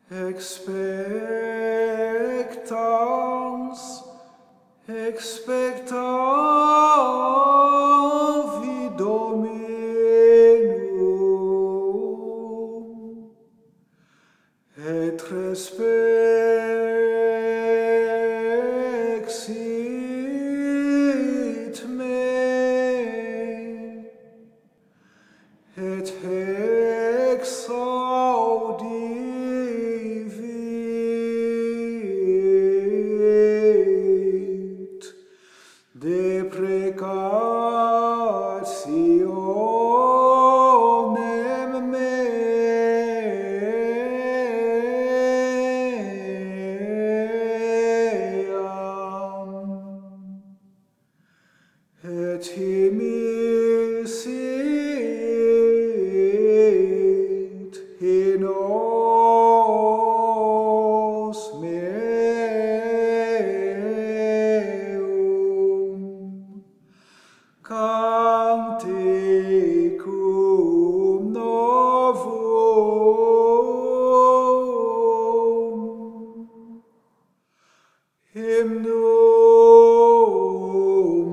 expectans, expectavi Dominum, et respexit me, et exaudivit deprecationem meam, et immisit in os meum canticum novum, hymnum